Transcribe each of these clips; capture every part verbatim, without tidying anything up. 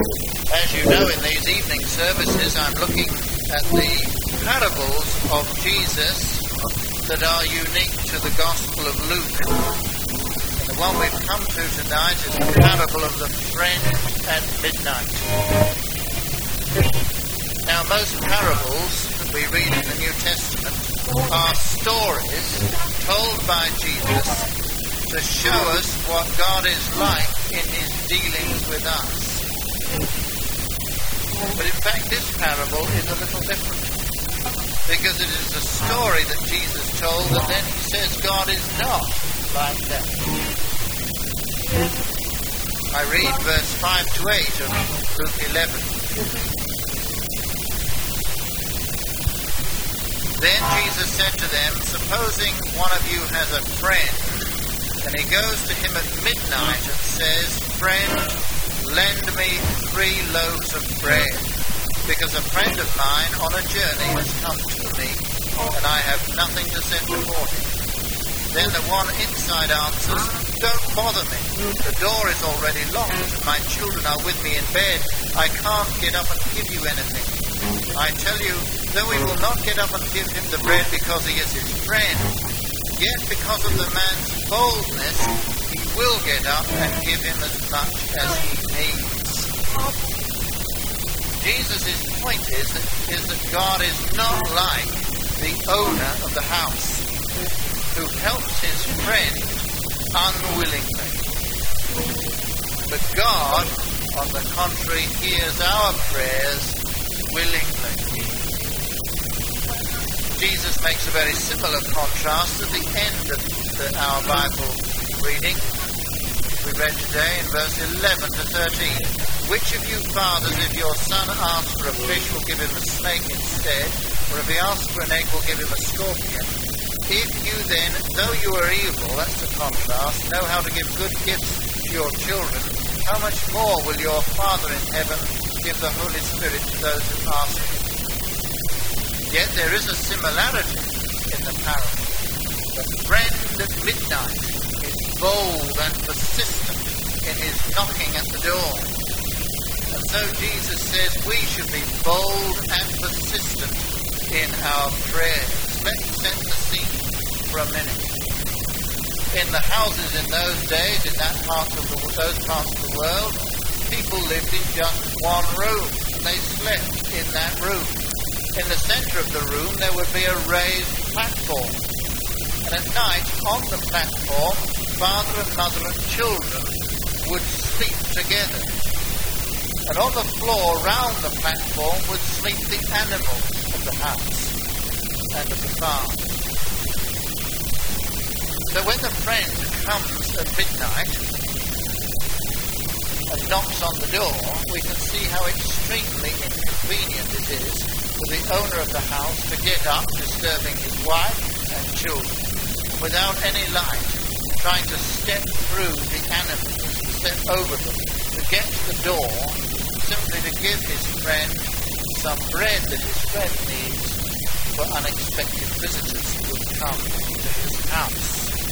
As you know, in these evening services, I'm looking at the parables of Jesus that are unique to the Gospel of Luke. And the one we've come to tonight is the parable of the friend at midnight. Now, most parables that we read in the New Testament are stories told by Jesus to show us what God is like in his dealings with us. But in fact, this parable is a little different, because it is a story that Jesus told, and then he says God is not like that. I read verse five to eight of Luke eleven. Then Jesus said to them, "Supposing one of you has a friend, and he goes to him at midnight and says, 'Friend, lend me three loaves of bread, because a friend of mine on a journey has come to me, and I have nothing to set before him.' Then the one inside answers, 'Don't bother me. The door is already locked, and my children are with me in bed. I can't get up and give you anything. I tell you, though we will not get up and give him the bread because he is his friend, yet because of the man's boldness, he will get up and give him as much as he needs.'" Jesus' point is that, is that God is not like the owner of the house, who helps his friend unwillingly. But God, on the contrary, hears our prayers willingly. Jesus makes a very similar contrast at the end of the, our Bible reading. We read today in verse eleven to thirteen. "Which of you fathers, if your son asks for a fish, will give him a snake instead? Or if he asks for an egg, will give him a scorpion? If you then, though you are evil," that's the contrast, "know how to give good gifts to your children, how much more will your Father in heaven give the Holy Spirit to those who ask him?" Yet there is a similarity in the parable. The friend at midnight is bold and persistent in his knocking at the door. And so Jesus says we should be bold and persistent in our prayers. Let's set the scene for a minute. In the houses in those days, in that part of the, those parts of the world, people lived in just one room, and they slept in that room. In the center of the room, there would be a raised platform. And at night, on the platform, father and mother and children would sleep together. And on the floor round the platform would sleep the animals of the house and of the farm. So when the friend comes at midnight and knocks on the door, we can see how extremely inconvenient it is for the owner of the house to get up, disturbing his wife and children, without any light, trying to step through the animals, step over them, to get to the door, simply to give his friend some bread that his friend needs for unexpected visitors who will come to his house.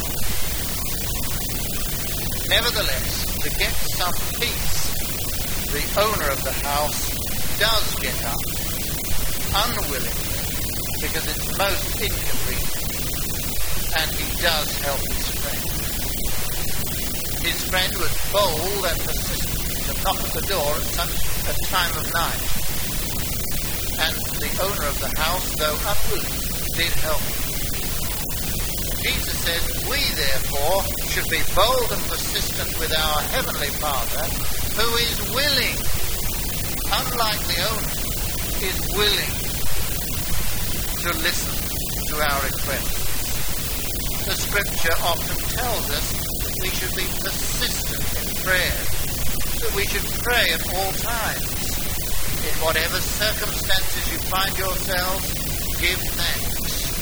Nevertheless, to get some peace, the owner of the house does get up, unwillingly, because it's most inconvenient, and he does help his friend. His friend was bold and persistent to knock at the door at such a time of night, and the owner of the house, though unwilling, did help him. Jesus says we therefore should be bold and persistent with our Heavenly Father, who is willing, unlike the owner, is willing to listen to our requests. The Scripture often tells us that we should be persistent in prayer, that we should pray at all times. In whatever circumstances you find yourselves, give thanks.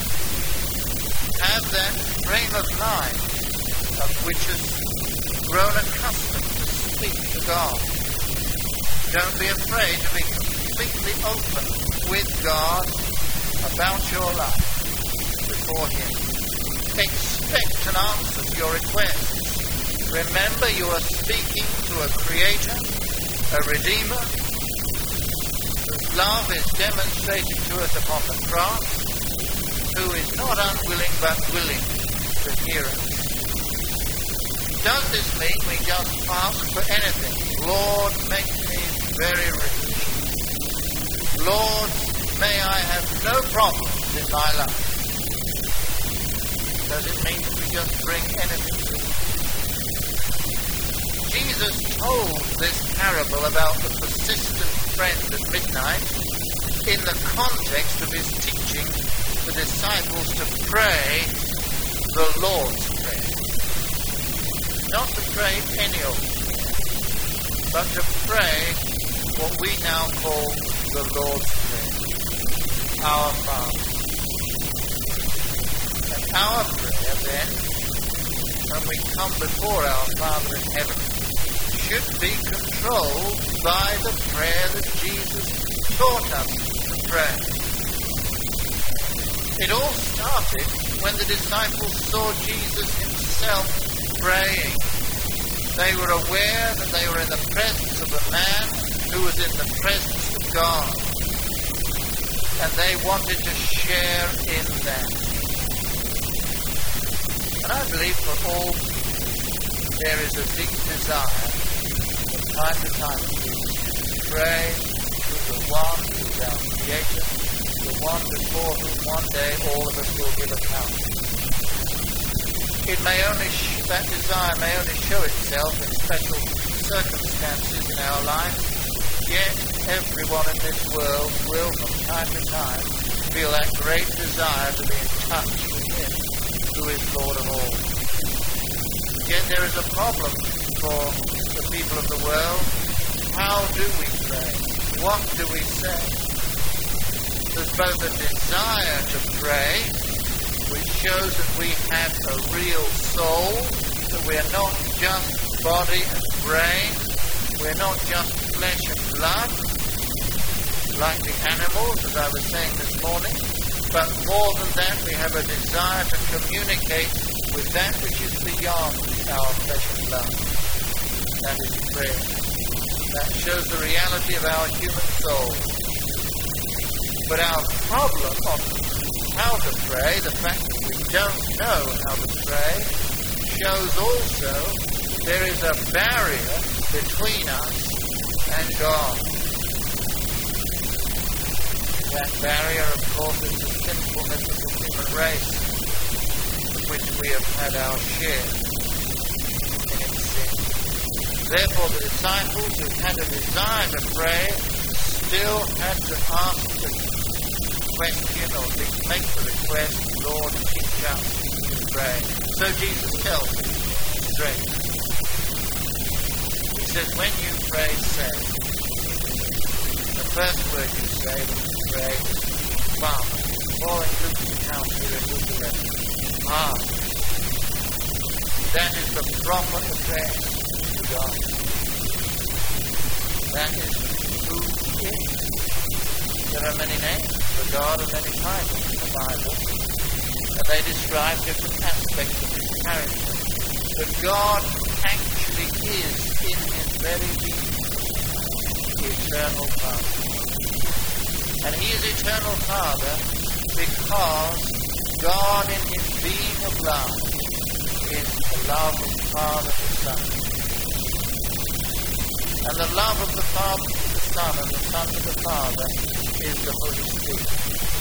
Have that frame of mind of which has grown accustomed to speak to God. Don't be afraid to be completely open with God about your life before him. Expect an answer to your requests. Remember, you are speaking to a Creator a Redeemer whose love is demonstrated to us upon the cross, who is not unwilling but willing to hear us. Does this mean we just ask for anything? Lord, make me very rich. Lord, may I have no problems in my life. Does it mean that we just bring anything to him? Jesus told this parable about the persistent friend at midnight in the context of his teaching the disciples to pray the Lord's Prayer. Not to pray any old prayer, but to pray what we now call the Lord's Prayer. Our Father. And our prayer then, when we come before our Father in heaven, should be controlled by the prayer that Jesus taught us to pray. It all started when the disciples saw Jesus himself praying. They were aware that they were in the presence of a man who was in the presence of God. And they wanted to share in that. And I believe for all people, there is a deep desire from time to time to pray to the one who is our Creator, the one before whom one day all of us will give account. It may only, sh- that desire may only show itself in special circumstances in our life, yet everyone in this world will from time to time feel that great desire to be in touch with him who is Lord of all. Yet there is a problem for the people of the world. How do we pray? What do we say? There's both a desire to pray, which shows that we have a real soul, that we are not just body and brain, we're not just flesh and blood, like the animals, as I was saying this morning, but more than that, we have a desire to communicate with that which is beyond our flesh and blood. That is prayer. That shows the reality of our human soul. But our problem on how to pray, the fact that we don't know how to pray, shows also there is a barrier between us and God. That barrier, of course, is the sinfulness of the human race, of which we have had our share in its sin. Therefore, the disciples who had a desire to pray still had to ask the question or make the request, Lord, teach us to pray. So Jesus tells them straight. He says, when you pray, say. The first word you say when you pray is Father. Paul includes the count here in Luke eleven. Father. That is the proper address to God. That is who He is. There are many names for God and many titles in the Bible, and they describe different aspects of His character. But God actually is, in His very being, the eternal Father. And He is eternal Father because God, in His being of love, is the love of Father to Son. And the love of the Father to the Son and the Son to the Father is the Holy Spirit.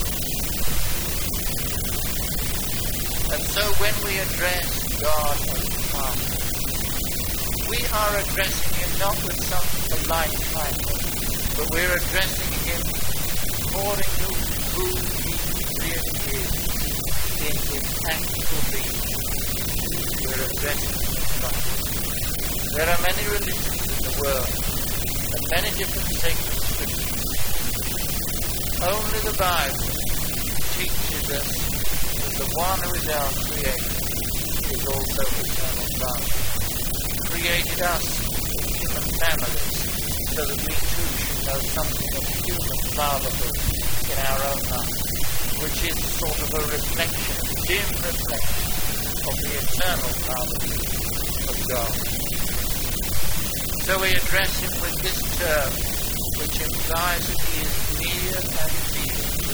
And so when we address God as Father, we are addressing Him not with some polite title, but we're addressing Him according to who He really is in His actual being. We're addressing Him as Father. There are many religions in the world and many different sacred scriptures. Only the Bible teaches us that the one who is our Creator is also eternal Father. He created us in human families so that we too should know something of human fatherhood in our own lives, which is sort of a reflection, a dim reflection of the eternal fatherhood of God. So we address him with this term, which implies that he is near and dear to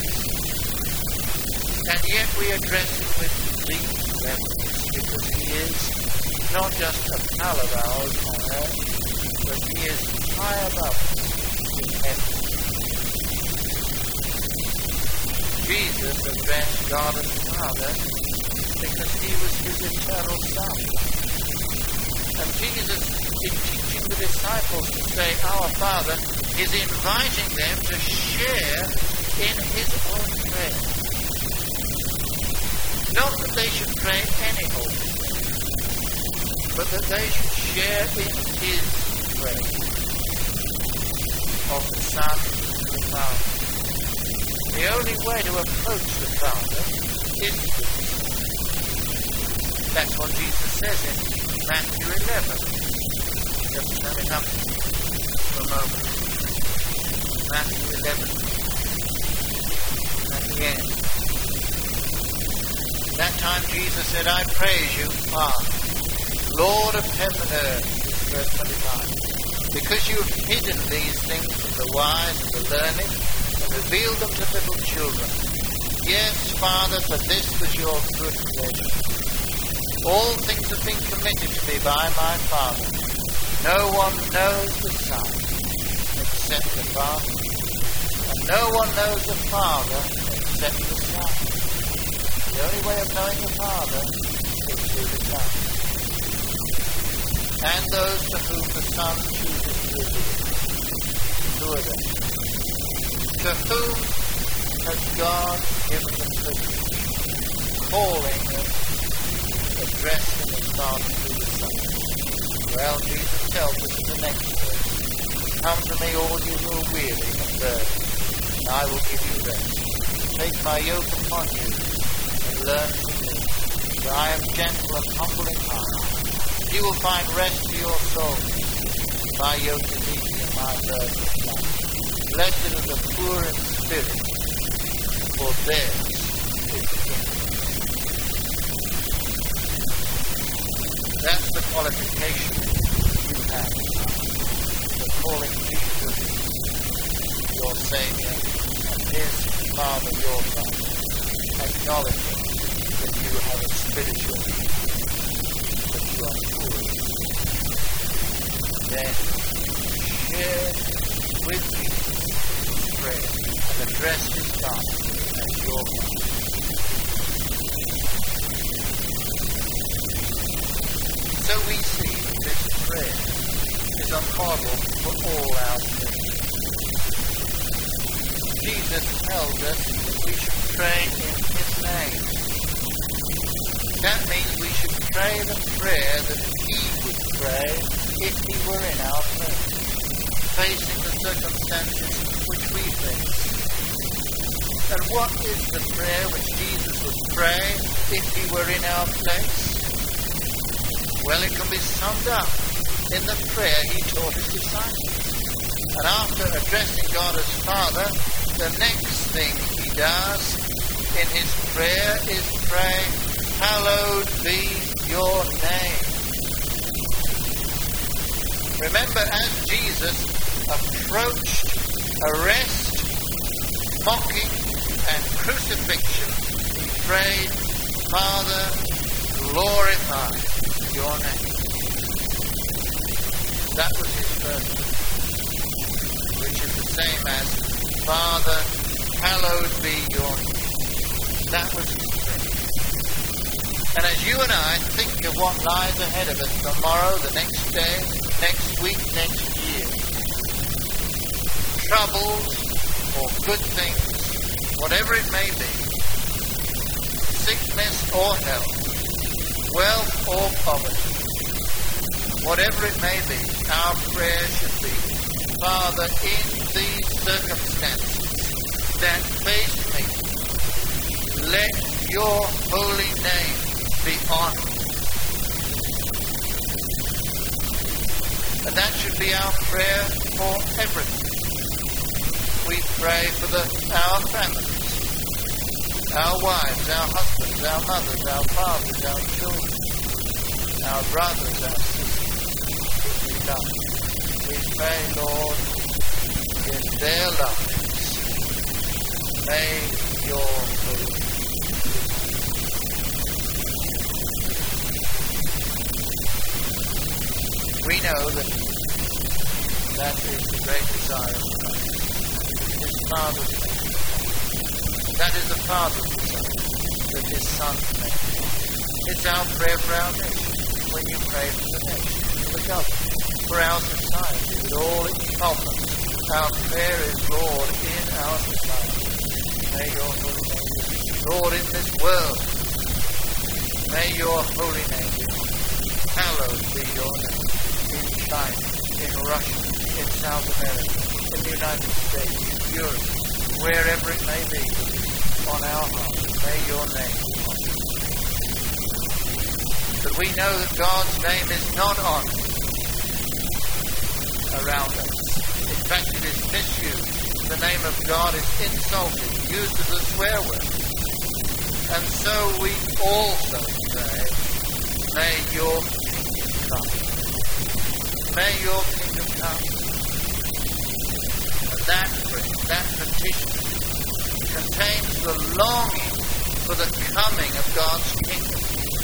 us. And yet we address him with deep reverence, because he is not just a pal of ours on earth, but he is high above us in heaven. Jesus addressed God as Father because he was his eternal Son. And Jesus, in teaching the disciples to say, Our Father, is inviting them to share in his own prayer. Not that they should pray any old prayer, but that they should share in his prayer of the Son and the Father. The only way to approach the Father is through the Son. That's what Jesus says in Matthew eleven. Just turn it up for a moment. Matthew eleven. At the end. That time Jesus said, I praise you, Father, Lord of heaven and earth, verse twenty-five, because you have hidden these things from the wise and the learned, and revealed them to little children. Yes, Father, for this was your good pleasure. All things have been committed to me by my Father. No one knows the Son except the Father, and no one knows the Father except the Son. The only way of knowing the Father is through the Son. And those to whom the Son chooses to reveal. Who are they? To whom has God given the privilege, calling them, addressing as Father through the Son? Well, Jesus tells us in the next verse, Come to me, all you who are weary and burdened, and I will give you rest. Take my yoke upon you, and learn from me, for I am gentle and humble in heart. You will find rest for your souls. My yoke is easy and my burden is light. Blessed are the poor in spirit, for theirs is the kingdom. That's the qualification you have for calling Jesus your Savior and his Father your Father, acknowledging that you have a spiritual need, that you are poor. Then share with Jesus his prayer and address his Father as your Father. So we see that this prayer is a model for all our prayers. Jesus tells us that we should pray in his name. That means we should pray the prayer that he would pray if he were in our place, facing the circumstances which we face. And what is the prayer which Jesus would pray if he were in our place? Well, it can be summed up in the prayer he taught his disciples. And after addressing God as Father, the next thing he does in his prayer is pray, Hallowed be your name. Remember, as Jesus approached arrest, mocking, and crucifixion, he prayed, Father, glorify your name. That was his first prayer, which is the same as, Father, hallowed be your name. That was his prayer. And as you and I think of what lies ahead of us tomorrow, the next day, next week, next year, troubles or good things, whatever it may be, sickness or health, wealth or poverty, whatever it may be, our prayer should be, Father, in these circumstances that face me, let your holy name be honored. And that should be our prayer for everything. We pray for the, our families, our wives, our husbands, our mothers, our fathers, our children, our brothers, our sisters, if we love. pray, Lord, in their lives, may your holy we know that that is the great desire of Christ. His Father's name. That is the Father's desire, that His Son's name. It's our prayer for our nation. When you pray for the nation, for the government, for our society, with all its problems, our prayer is, Lord, in our society. May your holy name be, Lord, in this world. May your holy name be. Hallowed be your name. In China, in Russia, in South America, in the United States, in Europe, wherever it may be, on our hearts, may your name be honored. But we know that God's name is not honored around us. In fact, it is misused. The name of God is insulted, used as a swear word. And so we also pray, may your kingdom come. May your kingdom come. And that prayer, that petition, contains the longing for the coming of God's kingdom.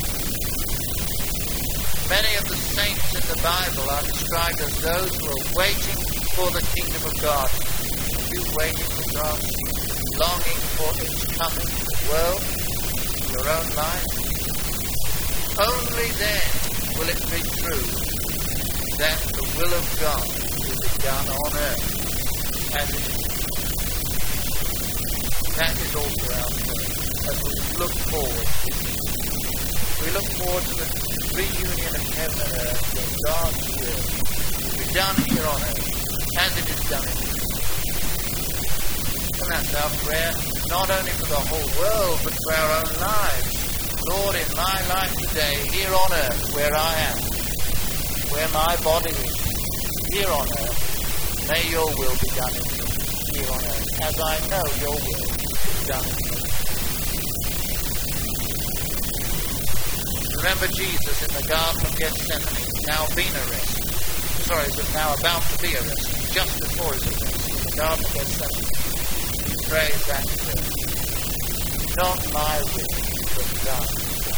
Many of the saints in the Bible are described as those who are waiting for the kingdom of God. Are you waiting for God? Longing for its coming to the world, to your own life? Only then will it be true that the will of God will be done on earth as it is. That is also our prayer as we look forward. We look forward to the reunion of heaven and earth, where God's will will be done here on earth as it is done in heaven. And that's our prayer, not only for the whole world, but for our own lives. Lord, in my life today, here on earth, where I am, where my body is, here on earth, may your will be done in me, here on earth, as I know your will is done in me. Remember Jesus in the Garden of Gethsemane, now been arrested. Sorry, is now about to be arrested, just before his arrest, in the Garden of Gethsemane. He prayed that prayer. Not my will, but thine.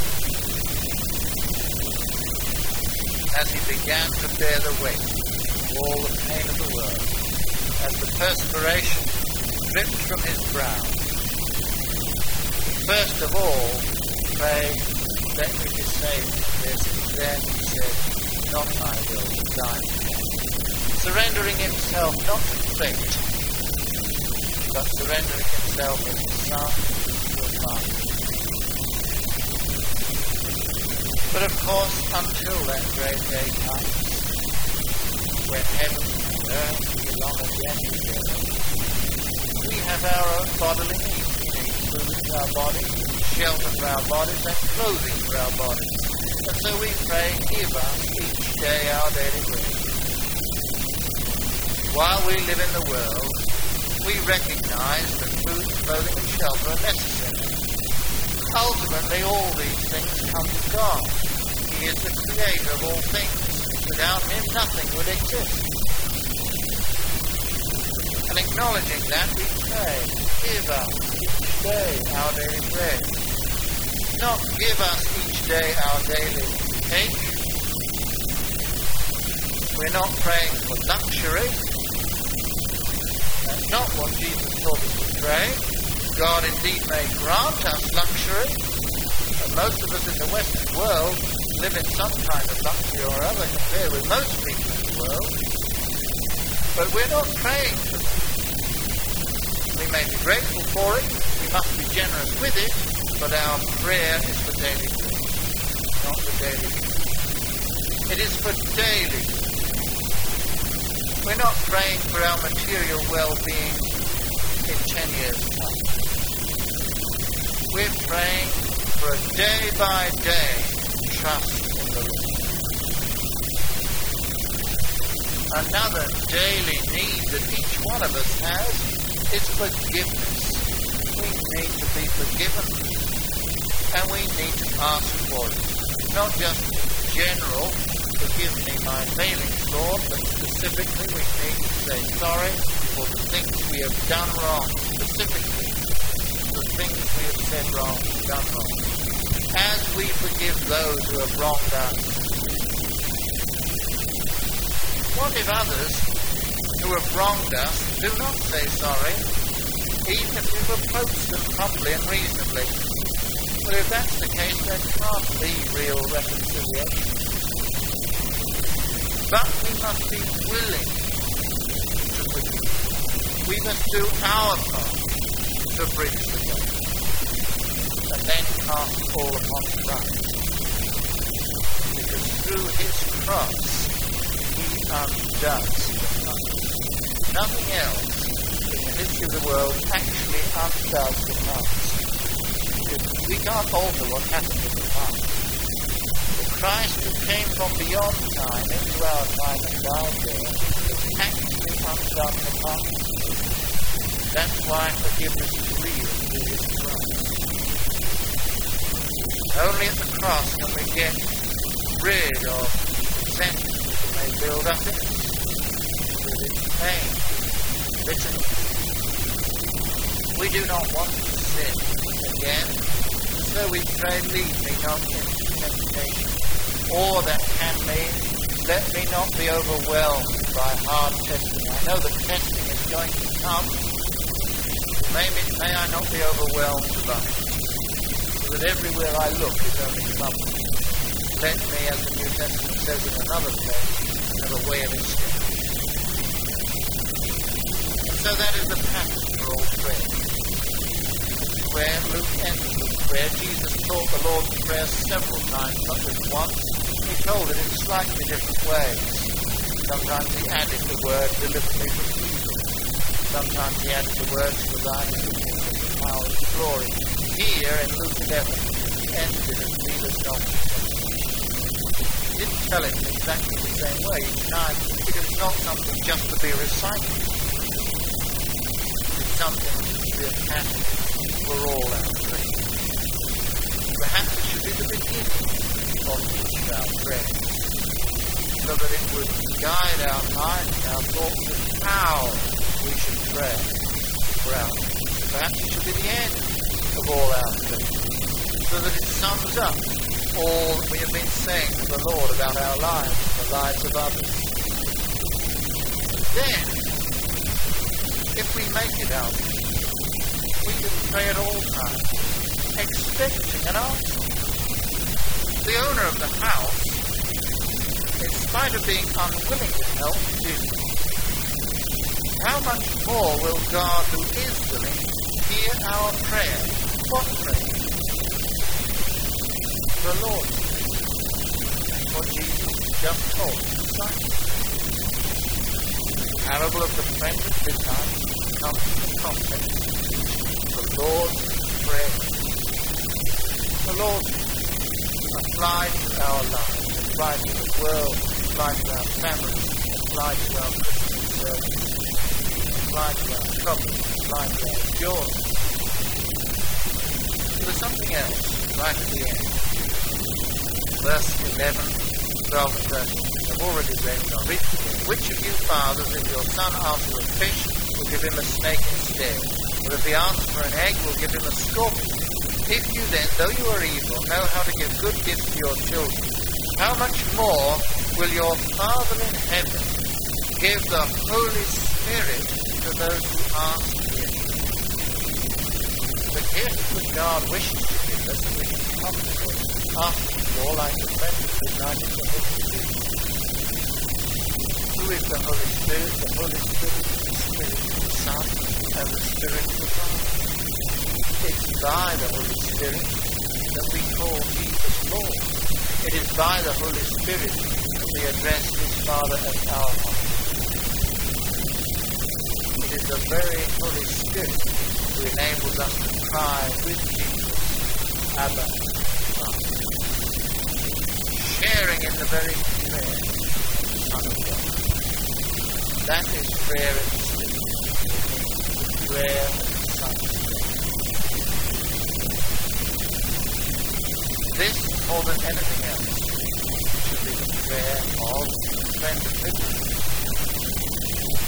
As he began to bear the weight of all the pain of the world, as the perspiration dripped from his brow, he first of all prayed, let me be saved from this, and then he said, not my will, but thine. Surrendering himself not to fate, but surrendering himself as a son to a father. But of course, until that great day comes, when heaven and earth belong again together, we have our own bodily needs. We need food for our bodies, shelter for our bodies, and clothing for our bodies. And so we pray, give us each day our daily bread. While we live in the world, we recognize that food, clothing, and shelter are necessary. Ultimately, all these things come from God. He is the creator of all things. Without him, nothing would exist. And acknowledging that, we pray, give us each day our daily bread. Not give us each day our daily cake. We're not praying for luxury. That's not what Jesus taught us to pray. God indeed may grant us luxury, but most of us in the Western world live in some kind of luxury or other compared with most people in the world. But we're not praying for it. We may be grateful for it, we must be generous with it, but our prayer is for daily food, not for daily food. It is for daily food. We're not praying for our material well-being in ten years' time. We're praying for a day-by-day trust in the Lord. Another daily need that each one of us has is forgiveness. We need to be forgiven, and we need to ask for it. Not just general, forgive me my failings, Lord, but specific. Specifically, we need to say sorry for the things we have done wrong. Specifically, the things we have said wrong, done wrong. As we forgive those who have wronged us. What if others who have wronged us do not say sorry, even if we've approached them humbly and reasonably? Well, if that's the case, there can't be real reconciliation. But we must be willing to forgive. We must do our part to bridge the gap, and then cast all upon Christ. Because through his cross, he undoes the past. Nothing else in the history of the world actually undoes the past. We can't alter what happened in the past. The Christ who came from beyond time into our time and died there has actually undone the past. That's why forgiveness is real through his cross. Only at the cross can we get rid of resentment that may build up in us, with its pain, bitterness. We do not want to sin again, so we pray, lead me not into temptation, or that can mean, let me not be overwhelmed by hard testing. I know that testing is going to come. May, may I not be overwhelmed by it, so that everywhere I look is only trouble. Let me, as the New Testament says in another place, have a way of escape. And so that is the pattern for all prayer. Where Luke ends with prayer, Jesus taught the Lord's Prayer several times, not just once. He told it in slightly different ways. Sometimes he added the word, deliver me from evil. Sometimes he added the words, for thine is the kingdom, the power, and glory. Here in Luke eleven, he ended and lead us not into temptation. He didn't tell it in exactly the same way each time, because it's not something just to be recited. It's something that should be a pattern for all our prayer. Perhaps it should be the beginning of each of our prayers, so that it would guide our minds, our thoughts, and how we should pray for our prayers. Perhaps it should be the end of all our prayers, so that it sums up all that we have been saying to the Lord about our lives and the lives of others. Then, if we make it our prayer, we can pray at all times, expecting an answer. The owner of the house, in spite of being unwilling to help, did. How much more will God, who is willing, hear our prayer? What prayer? The Lord. That's what Jesus just told his disciples. The parable of the friend of midnight comes from the context of the Lord's Prayer. The Lord's applied to our lives, applied to the world, applied to our families, applied to our Christian service, applied to our troubles, applied to our joy. But there's something else right at the end. Verse eleven, twelve and thirteen. I've already read it. I'll read it again. Which of you fathers, if your son asks for a fish, will give him a snake instead? Or if he asks for an egg, will give him a scorpion? If you then, though you are evil, know how to give good gifts to your children, how much more will your Father in heaven give the Holy Spirit to those who ask him? The gift that God wishes to give us, and which is comfortable, asking for, like the friend of midnight, is the Holy Spirit. Who is the Holy Spirit? The Holy Spirit is the Spirit of the Son and the Spirit of the Father. It's by the Holy Spirit that we call Jesus Lord. It is by the Holy Spirit that we address his Father as our Father. It is the very Holy Spirit who enables us to cry with Jesus, Abba, Father. Sharing in the very prayer of the Son of God. That is prayer in the Spirit. The prayer of the Son of God. This, more than anything else, should be the prayer of the friend of midnight.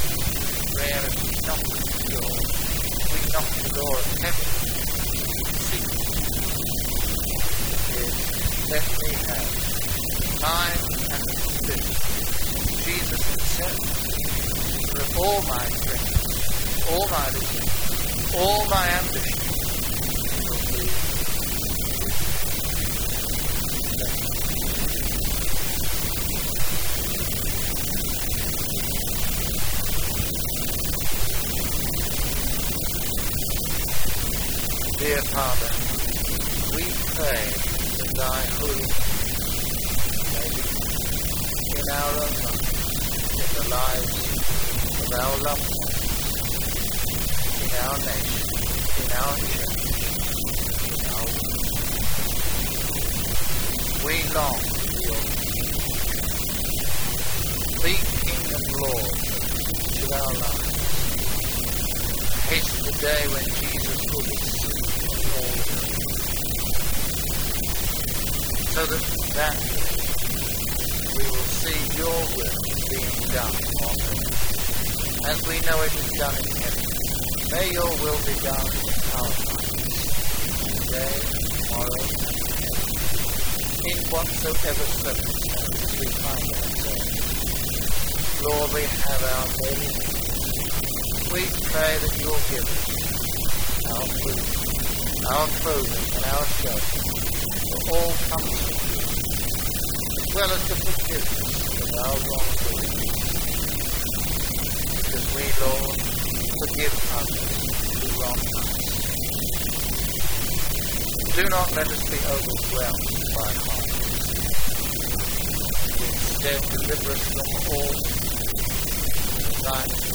Prayer as we knock at the door. We knock at the door of heaven. Seek is, let me have mind and spirit. Jesus himself, that all my dreams, all my desires, all my ambitions will be Dear Father, we pray that thy holiness may be in our own lives, in the lives of our loved ones, in our nation, in our church, in our world. We long for your kingdom. Be King and Lord of our lives. Hasten the day when Jesus will be seen of all the earth, so that that we will see your will being done on earth, as we know it is done in heaven. May your will be done in our lives, today, tomorrow, and forever, in whatsoever circumstances we find ourselves. Lord, we have our daily needs. We pray that you will give us our food, our clothing, and our shelter, for all comes from you, as well as the forgiveness of our wrongdoing. Because we, Lord, forgive others who wrong us. Do not let us be overwhelmed by hardships. Instead, deliver us from all thine